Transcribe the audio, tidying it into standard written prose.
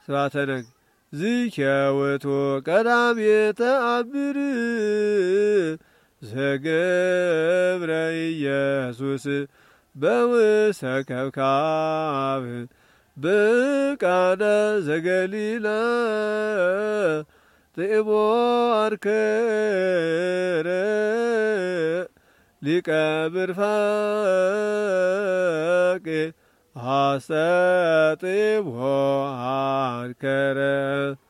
ስብሐተ ነግ ዝኬውቱ ቀዳሜ ተአምር ዘገብረ ኢየሱስ በውስተ ከብካብ በቃና ዘገሊላ ጥዕሞ አንከረ ሊቀ ምርፋቅ አሰጥሞ አንከረ